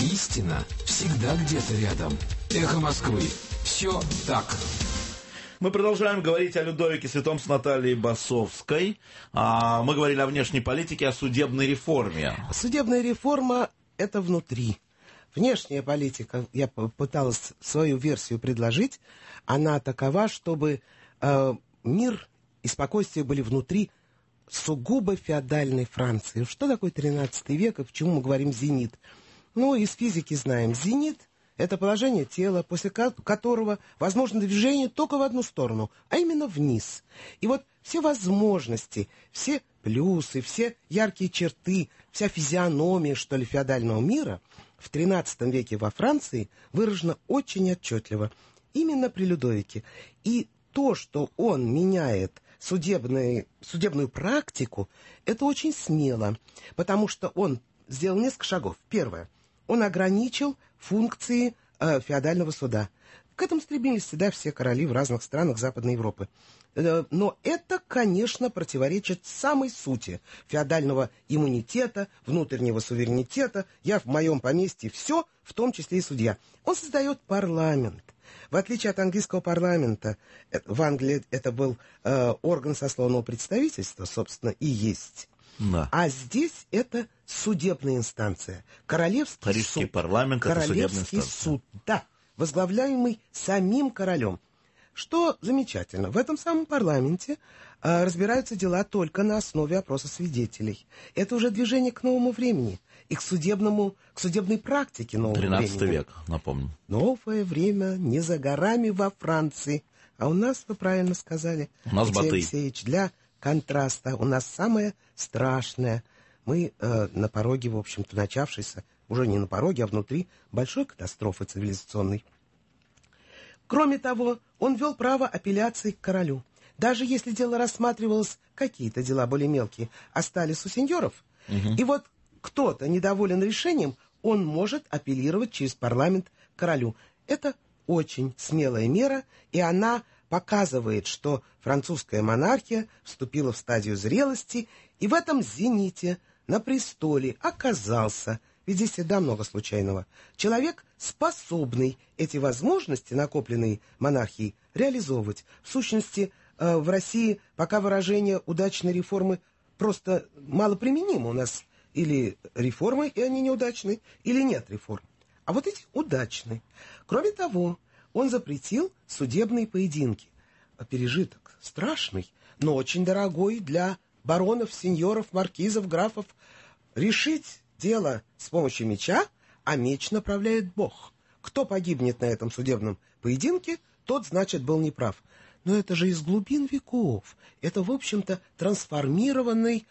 Истина всегда где-то рядом. Эхо Москвы. Все так. Мы продолжаем говорить о Людовике Святом с Натальей Басовской. Мы говорили о внешней политике, о судебной реформе. Судебная реформа – это внутри. Внешняя политика, я пыталась свою версию предложить, она такова, чтобы мир и спокойствие были внутри сугубо феодальной Франции. Что такое 13 век и почему мы говорим «зенит»? Ну, из физики знаем, зенит – это положение тела, после которого возможно движение только в одну сторону, а именно вниз. И вот все возможности, все плюсы, все яркие черты, вся физиономия, что ли, феодального мира в XIII веке во Франции выражена очень отчетливо. Именно при Людовике. И то, что он меняет судебную практику, это очень смело, потому что он сделал несколько шагов. Первое. Он ограничил функции феодального суда. К этому стремились всегда все короли в разных странах Западной Европы. Но это, конечно, противоречит самой сути феодального иммунитета, внутреннего суверенитета. Я в моем поместье все, в том числе и судья. Он создает парламент. В отличие от английского парламента, в Англии это был орган сословного представительства, собственно, и есть. Да. А здесь это судебная инстанция. Королевский Парижский суд. парламент — это судебная инстанция. Суд, да, возглавляемый самим королем. Что замечательно, в этом самом парламенте разбираются дела только на основе опроса свидетелей. Это уже движение к новому времени и к судебной практике нового времени. 13 век, напомню. Новое время не за горами во Франции. А у нас, вы правильно сказали, у нас Алексей Батый. Алексеевич, для контраста у нас самое страшное. Мы на пороге, в общем-то, начавшейся, уже не на пороге, а внутри большой катастрофы цивилизационной. Кроме того, он ввел право апелляции к королю. Даже если дело рассматривалось, какие-то дела более мелкие, остались у сеньоров, и вот кто-то недоволен решением, он может апеллировать через парламент к королю. Это очень смелая мера, и она показывает, что французская монархия вступила в стадию зрелости, и в этом зените на престоле оказался, ведь здесь всегда много случайного, человек, способный эти возможности, накопленные монархией, реализовывать. В сущности, в России пока выражение «удачной реформы» просто мало применимо. У нас или реформы, и они неудачны, или нет реформ. А вот эти удачны. Кроме того, он запретил судебные поединки. Пережиток страшный, но очень дорогой для баронов, сеньоров, маркизов, графов. Решить дело с помощью меча, а меч направляет Бог. Кто погибнет на этом судебном поединке, тот, значит, был неправ. Но это же из глубин веков. Это, в общем-то, трансформированный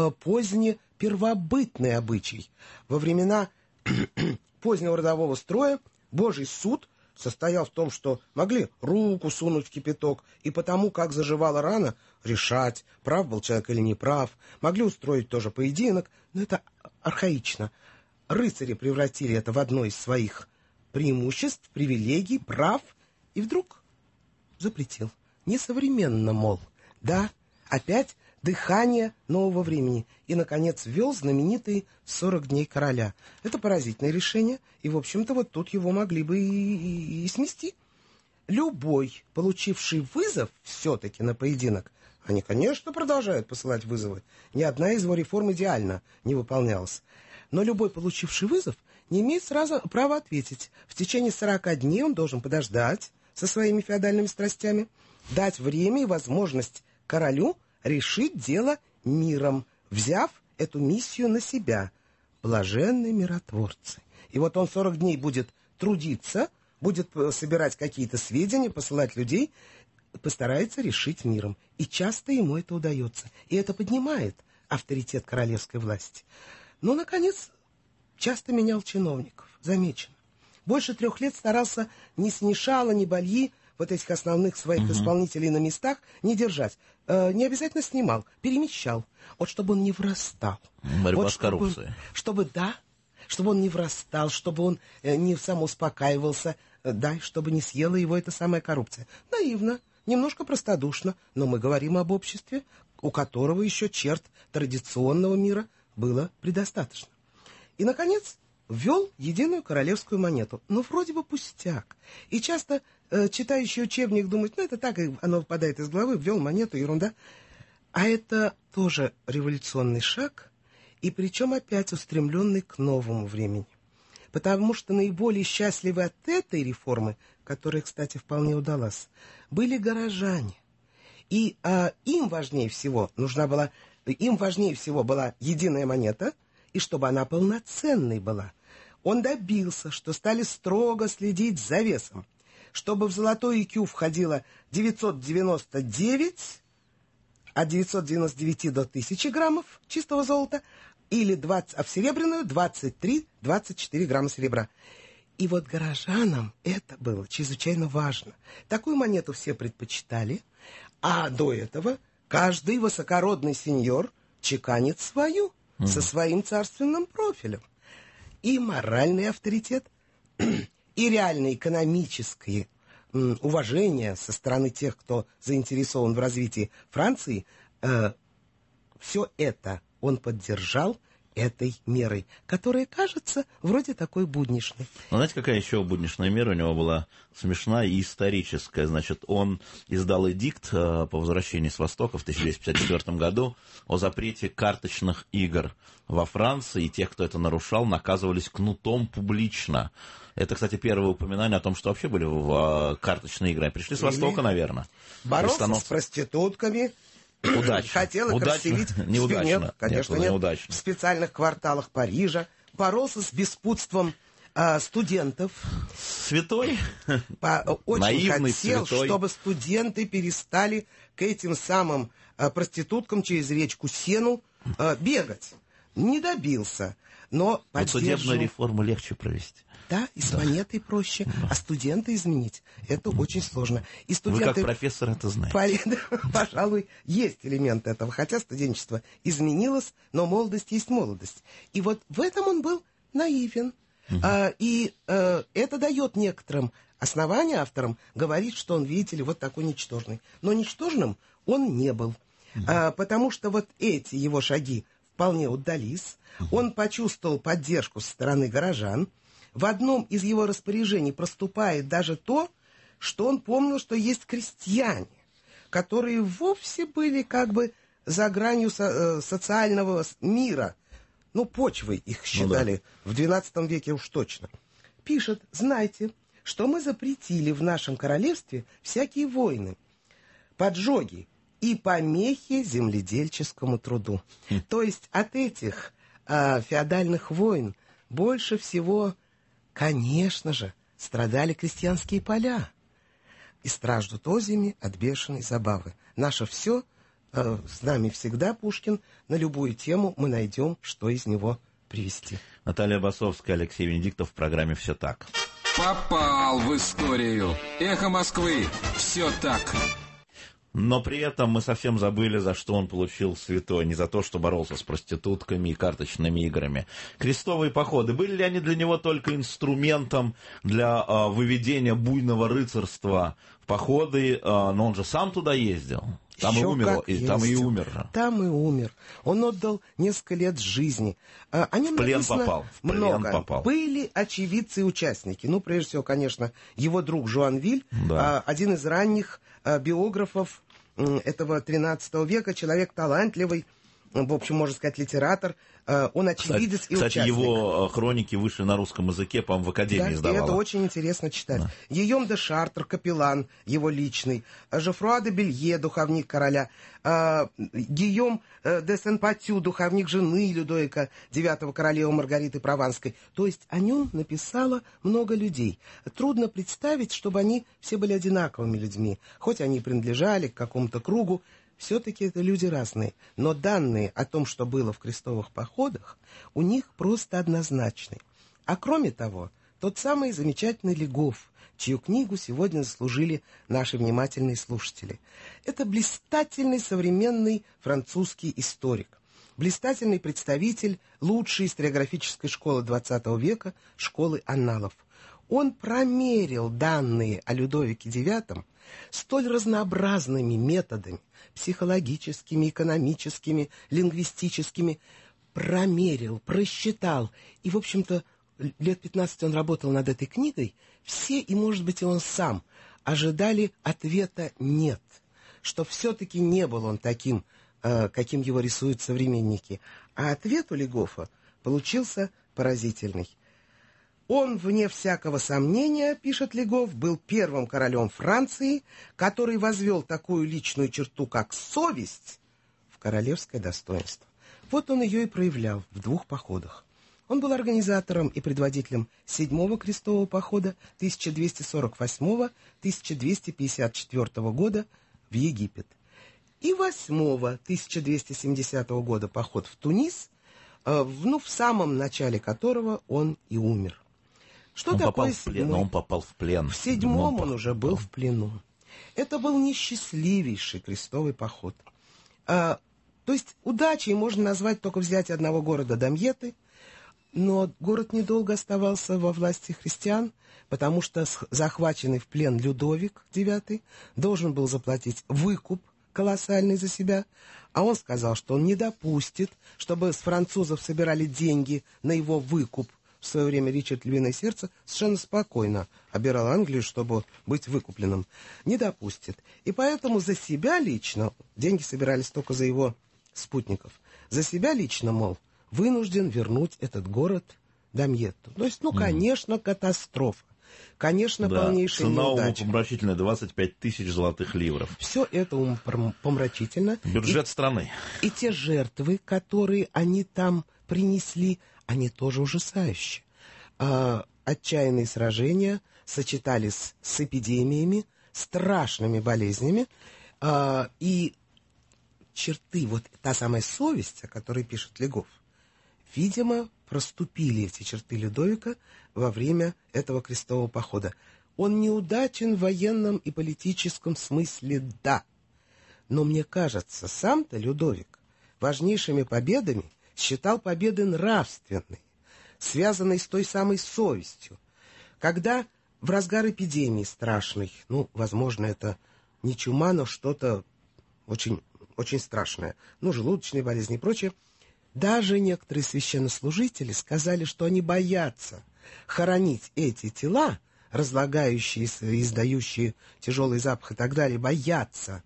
поздне-первобытный обычай. Во времена позднего родового строя Божий суд состоял в том, что могли руку сунуть в кипяток и потому, как заживала рана, решать, прав был человек или не прав. Могли устроить тоже поединок, но это архаично. Рыцари превратили это в одно из своих преимуществ, привилегий, прав, и вдруг запретил. Несовременно, мол. Да, опять дыхание нового времени. И, наконец, ввел знаменитые 40 дней короля. Это поразительное решение, и, в общем-то, вот тут его могли бы и смести. Любой, получивший вызов все-таки на поединок, они, конечно, продолжают посылать вызовы. Ни одна из его реформ идеально не выполнялась. Но любой, получивший вызов, не имеет сразу права ответить. В течение 40 дней он должен подождать со своими феодальными страстями, дать время и возможность королю решить дело миром, взяв эту миссию на себя. Блаженные миротворцы. И вот он 40 дней будет трудиться, будет собирать какие-то сведения, посылать людей, постарается решить миром. И часто ему это удается. И это поднимает авторитет королевской власти. Но, наконец, часто менял чиновников. Замечено. Больше 3 лет старался ни Снишала, ни Бальи, вот этих основных своих исполнителей на местах, не держать. Не обязательно снимал, перемещал. Вот чтобы он не врастал. Борьба вот с коррупцией. Чтобы он не врастал, чтобы он не самоуспокаивался, да, чтобы не съела его эта самая коррупция. Наивно, немножко простодушно, но мы говорим об обществе, у которого еще черт традиционного мира было предостаточно. И, наконец, ввел единую королевскую монету. Ну, вроде бы пустяк. И часто читающий учебник думает, ну, это так, оно выпадает из головы, ввел монету, ерунда. А это тоже революционный шаг, и причем опять устремленный к новому времени. Потому что наиболее счастливы от этой реформы, которая, кстати, вполне удалась, были горожане. И им важнее всего была единая монета, и чтобы она полноценной была. Он добился, что стали строго следить за весом, чтобы в золотой икю входило 999, от 999 до 1000 граммов чистого золота, или а в серебряную 23-24 грамма серебра. И вот горожанам это было чрезвычайно важно. Такую монету все предпочитали, а до этого каждый высокородный сеньор чеканит свою, со своим царственным профилем. И моральный авторитет, и реальное экономическое уважение со стороны тех, кто заинтересован в развитии Франции, все это он поддержал этой мерой, которая кажется вроде такой будничной. Но знаете, какая еще будничная мера у него была смешная и историческая? Значит, он издал эдикт по возвращении с Востока в 1254 году о запрете карточных игр во Франции, и тех, кто это нарушал, наказывались кнутом публично. Это, кстати, первое упоминание о том, что вообще были в карточные игры. Пришли с Востока, наверное. Боролся с проститутками. Удачно. Хотел их расселить неудачно. Конечно, нет. В специальных кварталах Парижа. Боролся с беспутством студентов. Святой? Очень Наивный, хотел, святой. чтобы студенты перестали к этим самым проституткам через речку Сену бегать. Не добился, но поддерживал. Судебную реформу легче провести. Да, и с монетой проще, а студента изменить — это очень сложно. И Вы как профессор это знаете. Пожалуй, есть элемент этого, хотя студенчество изменилось, но молодость есть молодость. И вот в этом он был наивен. Это дает некоторым основания авторам говорить, что он, видите ли, вот такой ничтожный. Но ничтожным он не был, потому что вот эти его шаги вполне удались. Он почувствовал поддержку со стороны горожан. В одном из его распоряжений проступает даже то, что он помнил, что есть крестьяне, которые вовсе были как бы за гранью социального мира. Ну, почвой их считали в XII веке уж точно. Пишет: «Знайте, что мы запретили в нашем королевстве всякие войны, поджоги и помехи земледельческому труду». То есть от этих феодальных войн больше всего, конечно же, страдали крестьянские поля. И страждут озими от бешеной забавы. Наше все, с нами всегда Пушкин, на любую тему мы найдем, что из него привести. Наталья Басовская, Алексей Венедиктов в программе «Все так». Попал в историю. Эхо Москвы. Все так. Но при этом мы совсем забыли, за что он получил святой. Не за то, что боролся с проститутками и карточными играми. Крестовые походы, были ли они для него только инструментом для выведения буйного рыцарства в походы? Но он же сам туда ездил. Там и умер, там и умер же. Там и умер. Он отдал несколько лет жизни. О нем в плен написано попал. много. Попал. Были очевидцы и участники. Ну, прежде всего, конечно, его друг Жуанвиль, один из ранних биографов этого XIII века, человек талантливый, в общем, можно сказать, литератор. Он очевидец и участник. Кстати, его хроники вышли на русском языке, по-моему, в Академии издавала. И это очень интересно читать. Да. Гийом де Шартр, капеллан его личный, Жофруа де Белье, духовник короля, Гийом де Сен-Патю, духовник жены Людовика IX, королевы Маргариты Прованской. То есть о нем написало много людей. Трудно представить, чтобы они все были одинаковыми людьми, хоть они принадлежали к какому-то кругу. Все-таки это люди разные, но данные о том, что было в крестовых походах, у них просто однозначны. А кроме того, тот самый замечательный Легов, чью книгу сегодня заслужили наши внимательные слушатели. Это блистательный современный французский историк, блистательный представитель лучшей историографической школы XX века, школы анналов. Он промерил данные о Людовике IX столь разнообразными методами, психологическими, экономическими, лингвистическими, промерил, просчитал и, в общем-то, лет 15 он работал над этой книгой, все, и, может быть, и он сам, ожидали ответа «нет», что все-таки не был он таким, каким его рисуют современники. А ответ у Легофа получился поразительный. Он, вне всякого сомнения, пишет Легоф, был первым королем Франции, который возвел такую личную черту, как совесть, в королевское достоинство. Вот он ее и проявлял в 2 походах. Он был организатором и предводителем 7-го крестового похода 1248-1254 года в Египет и 8-го 1270 года поход в Тунис, в самом начале которого он и умер. Что он такое попал в плен, он попал в плен. В 7-м он уже был в плену. Это был несчастливейший крестовый поход. То есть удачей можно назвать только взятие одного города Дамьеты, но город недолго оставался во власти христиан, потому что захваченный в плен Людовик IX должен был заплатить выкуп колоссальный за себя, а он сказал, что он не допустит, чтобы с французов собирали деньги на его выкуп. В свое время Ричард Львиное Сердце совершенно спокойно обирал Англию, чтобы быть выкупленным. Не допустит. И поэтому за себя лично, деньги собирались только за его спутников, за себя лично, мол, вынужден вернуть этот город Дамьетту. То есть, конечно, катастрофа. Конечно, полнейшая цена неудача. умопомрачительная, 25 тысяч золотых ливров. Все это умопомрачительно. Бюджет страны. И те жертвы, которые они там принесли, они тоже ужасающие. Отчаянные сражения сочетались с эпидемиями, страшными болезнями, и черты, вот та самая совесть, о которой пишет Легоф, видимо, проступили эти черты Людовика во время этого крестового похода. Он неудачен в военном и политическом смысле, да. Но мне кажется, сам-то Людовик важнейшими победами считал победы нравственные, связанные с той самой совестью. Когда в разгар эпидемии страшной, возможно, это не чума, но что-то очень, очень страшное, желудочные болезни и прочее, даже некоторые священнослужители сказали, что они боятся хоронить эти тела, разлагающиеся, издающие тяжелый запах и так далее, боятся.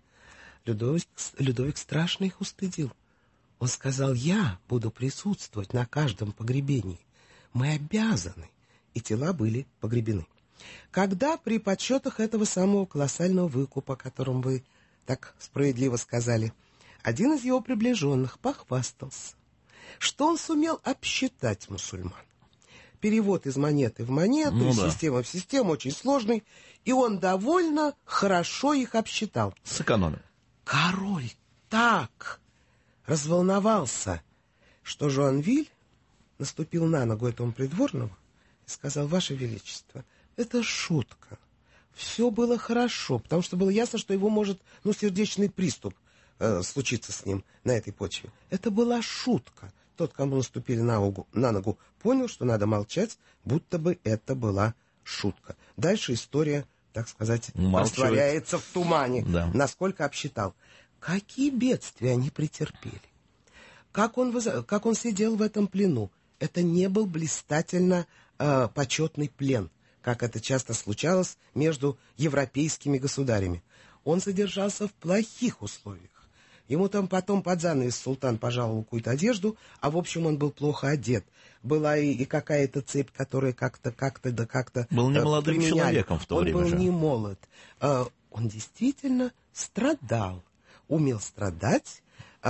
Людовик страшно их устыдил. Он сказал: я буду присутствовать на каждом погребении. Мы обязаны. И тела были погребены. Когда при подсчетах этого самого колоссального выкупа, о котором вы так справедливо сказали, один из его приближенных похвастался, что он сумел обсчитать мусульман. Перевод из монеты в монету, из системы в систему очень сложный, и он довольно хорошо их обсчитал. Сэкономил. Король так разволновался, что Жуанвиль наступил на ногу этому придворному и сказал: «Ваше Величество, это шутка. Все было хорошо, потому что было ясно, что его может, сердечный приступ случиться с ним на этой почве. Это была шутка. Тот, кому наступили на ногу, понял, что надо молчать, будто бы это была шутка. Дальше история, так сказать, растворяется в тумане, насколько обсчитал. Какие бедствия они претерпели. Как он сидел в этом плену. Это не был блистательно почетный плен, как это часто случалось между европейскими государями. Он содержался в плохих условиях. Ему там потом под занавес султан пожаловал какую-то одежду, а в общем он был плохо одет. Была и какая-то цепь, которая как-то был не молодым применяли. Человеком в то время Он был же. не молод. Он действительно страдал, умел страдать,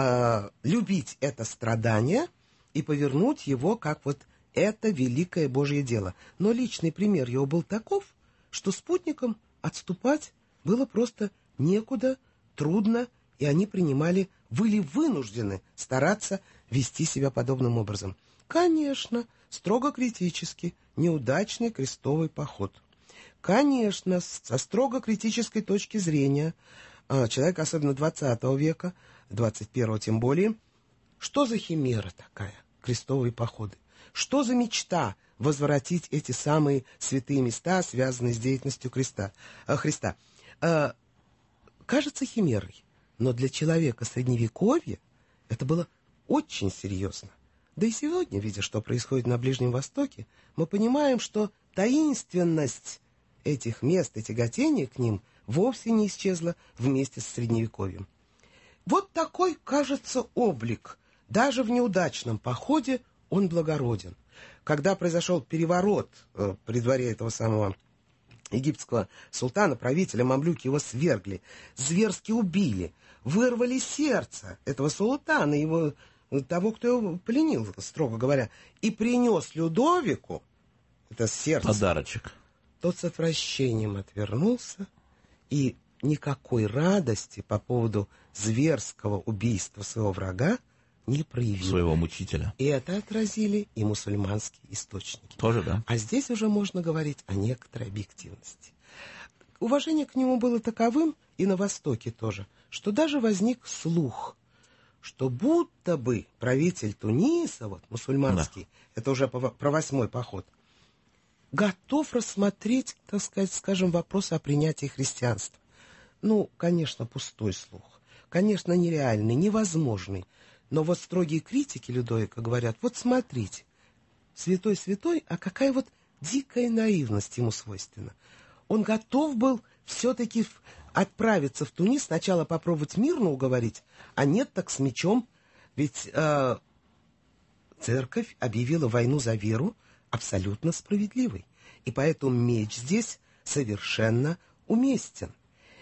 любить это страдание и повернуть его как вот это великое Божье дело. Но личный пример его был таков, что спутникам отступать было просто некуда, трудно, и они были вынуждены стараться вести себя подобным образом. Конечно, строго критически, неудачный крестовый поход. Конечно, со строго критической точки зрения, человек, особенно 20 века, 21 тем более, что за химера такая, крестовые походы? Что за мечта возвратить эти самые святые места, связанные с деятельностью Христа? Кажется химерой. Но для человека Средневековья это было очень серьезно. Да и сегодня, видя, что происходит на Ближнем Востоке, мы понимаем, что таинственность этих мест и тяготение к ним вовсе не исчезла вместе с Средневековьем. Вот такой, кажется, облик. Даже в неудачном походе он благороден. Когда произошел переворот при дворе этого самого египетского султана, правителя, мамлюки его свергли, зверски убили, вырвали сердце этого султана, его, того, кто его пленил, строго говоря, и принес Людовику это сердце. Подарочек. Тот с отвращением отвернулся, и никакой радости по поводу зверского убийства своего врага не проявил. Своего мучителя. И это отразили и мусульманские источники. Тоже, да? А здесь уже можно говорить о некоторой объективности. Уважение к нему было таковым, и на Востоке тоже, что даже возник слух, что будто бы правитель Туниса, вот, мусульманский, это уже про 8-й поход, готов рассмотреть, так сказать, скажем, вопрос о принятии христианства. Ну, конечно, пустой слух, конечно, нереальный, невозможный. Но вот строгие критики Людовика говорят, вот смотрите, святой-святой, а какая вот дикая наивность ему свойственна. Он готов был все-таки отправиться в Тунис, сначала попробовать мирно уговорить, а нет, так с мечом. Ведь церковь объявила войну за веру абсолютно справедливой. И поэтому меч здесь совершенно уместен.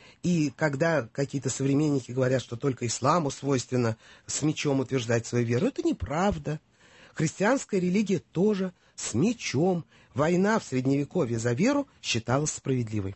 И когда какие-то современники говорят, что только исламу свойственно с мечом утверждать свою веру, это неправда. Христианская религия тоже с мечом. Война в Средневековье за веру считалась справедливой.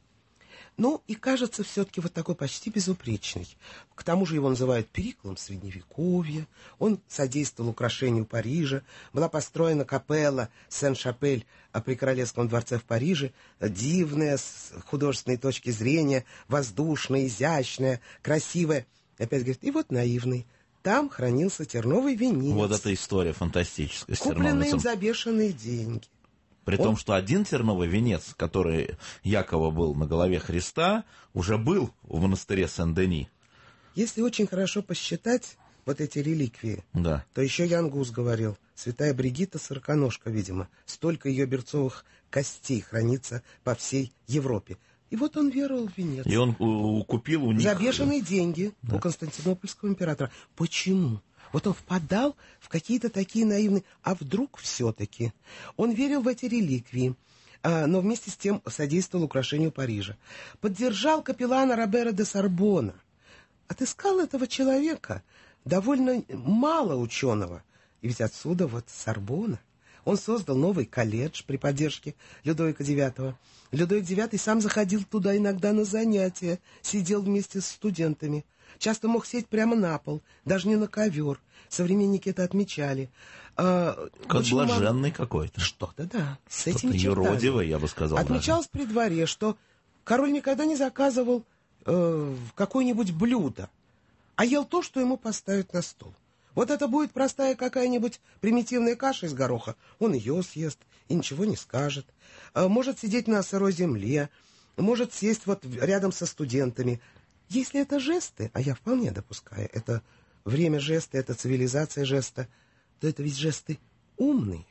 Ну, и кажется, все-таки вот такой почти безупречный. К тому же его называют Периклом Средневековья. Он содействовал украшению Парижа. Была построена капелла Сен-Шапель при Королевском дворце в Париже. Дивная с художественной точки зрения, воздушная, изящная, красивая. Опять говорит, и вот наивный. Там хранился терновый венец. Вот эта история фантастическая. Купленный им за бешеные деньги. При том, что один терновый венец, который якобы был на голове Христа, уже был в монастыре Сен-Дени. Если очень хорошо посчитать вот эти реликвии, да, то еще Ян Гус говорил, святая Бригитта Сороконожка, видимо, столько ее берцовых костей хранится по всей Европе. И вот он веровал в венец. И он купил у них... За бешеные деньги да. у Константинопольского императора. Почему? Вот он впадал в какие-то такие наивные... А вдруг все-таки? Он верил в эти реликвии, но вместе с тем содействовал украшению Парижа. Поддержал капеллана Робера де Сорбона. Отыскал этого человека, довольно мало ученого. И ведь отсюда вот Сорбона. Он создал новый колледж при поддержке Людовика IX. Людовик IX сам заходил туда иногда на занятия, сидел вместе с студентами. Часто мог сесть прямо на пол, даже не на ковер. Современники это отмечали. Как блаженный какой-то. Что-то, да. С Что-то этими чертами. юродивый, я бы сказал. Отмечалось при дворе, что король никогда не заказывал какое-нибудь блюдо, а ел то, что ему поставят на стол. Вот это будет простая какая-нибудь примитивная каша из гороха, он ее съест и ничего не скажет. Может сидеть на сырой земле, может сесть вот рядом со студентами. Если это жесты, а я вполне допускаю, это время жеста, это цивилизация жеста, то это ведь жесты умные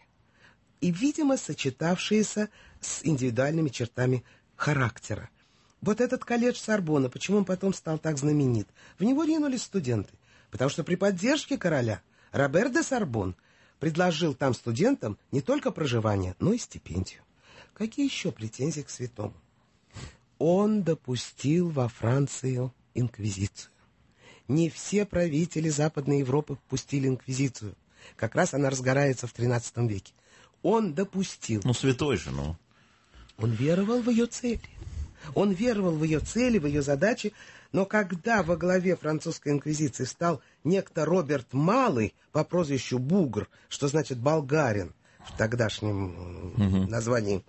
и, видимо, сочетавшиеся с индивидуальными чертами характера. Вот этот колледж Сорбона, почему он потом стал так знаменит? В него ринулись студенты. Потому что при поддержке короля Робер де Сорбон предложил там студентам не только проживание, но и стипендию. Какие еще претензии к святому? Он допустил во Францию инквизицию. Не все правители Западной Европы пустили инквизицию. Как раз она разгорается в XIII веке. Он допустил. Ну, святой же, ну. Он веровал в ее цели. Он веровал в ее цели, в ее задачи. Но когда во главе французской инквизиции стал некто Роберт Малый по прозвищу Бугр, что значит болгарин в тогдашнем названии,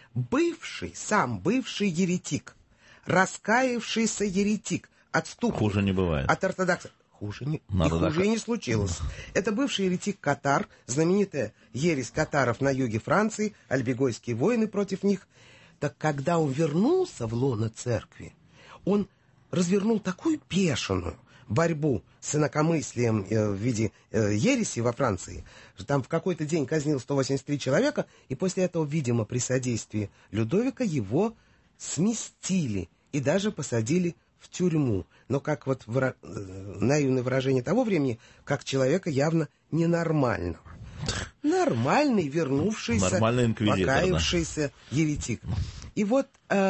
сам бывший еретик, раскаявшийся еретик, отступник. Хуже не бывает. От ортодоксов. Хуже и не случилось. Это бывший еретик Катар, знаменитая ересь катаров на юге Франции, альбегойские войны против них. Так когда он вернулся в лоно церкви, он развернул такую бешеную, борьбу с инакомыслием в виде ереси во Франции. Там в какой-то день казнил 183 человека, и после этого, видимо, при содействии Людовика его сместили и даже посадили в тюрьму. Но как вот наивное выражение того времени, как человека явно ненормального. Нормальный, вернувшийся, покаявшийся еретик. И вот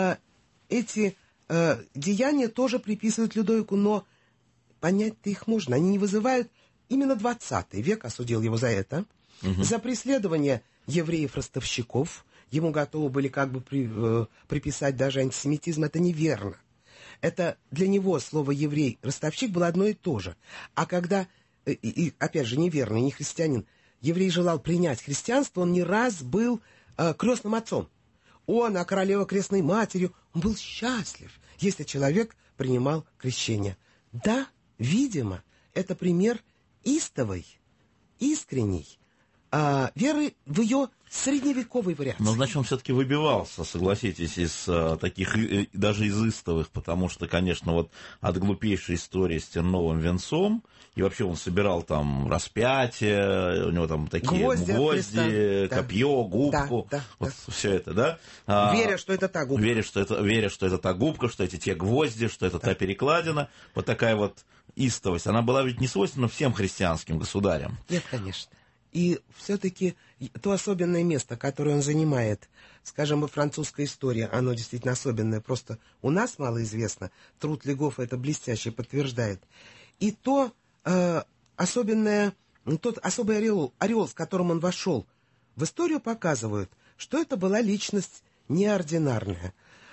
эти деяния тоже приписывают Людовику, но понять-то их можно. Они не вызывают... Именно 20 век осудил его за это. За преследование евреев-ростовщиков. Ему готовы были как бы приписать даже антисемитизм. Это неверно. Это для него слово «еврей-ростовщик» было одно и то же. А когда, и опять же, неверный, не христианин, еврей желал принять христианство, он не раз был крестным отцом. Он, а королева крестной матерью, он был счастлив, если человек принимал крещение. Да, видимо, это пример истовой, искренней веры в ее средневековой вариации. Но, значит, он все-таки выбивался, согласитесь, из таких, даже из истовых, потому что, конечно, вот от глупейшей истории с терновым венцом, и вообще он собирал там распятие, у него там такие гвозди, копье, губку, вот все это, да? Веря, что это та губка. Веря, что это та губка, что эти те гвозди, что это та перекладина. Вот такая вот истовость, она была ведь не свойственна всем христианским государям. Нет, конечно. И все-таки то особенное место, которое он занимает, скажем, во французской истории, оно действительно особенное, просто у нас мало известно, труд Легофа это блестяще подтверждает. И то особенное, тот особый ореол, с которым он вошел в историю, показывают, что это была личность неординарная.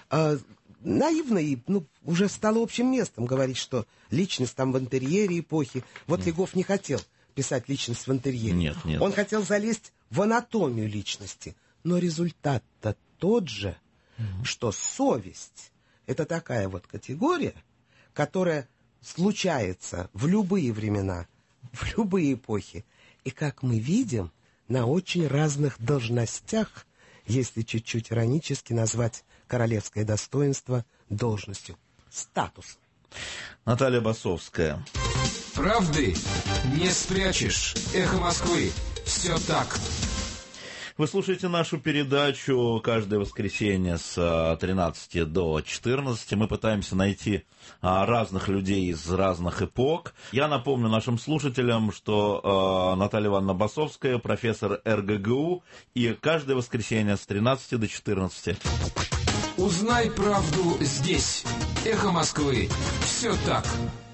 Наивно и уже стало общим местом говорить, что личность там в интерьере эпохи. Вот Легоф не хотел писать личность в интерьере. Нет. Он хотел залезть в анатомию личности. Но результат-то тот же, что совесть — это такая вот категория, которая случается в любые времена, в любые эпохи. И, как мы видим, на очень разных должностях, если чуть-чуть иронически назвать королевское достоинство должностью, статусом. Наталья Басовская. Правды не спрячешь. Эхо Москвы. Все так. Вы слушаете нашу передачу каждое воскресенье с 13 до 14. Мы пытаемся найти разных людей из разных эпох. Я напомню нашим слушателям, что Наталья Ивановна Басовская, профессор РГГУ, и каждое воскресенье с 13 до 14. Узнай правду здесь. Эхо Москвы. Все так.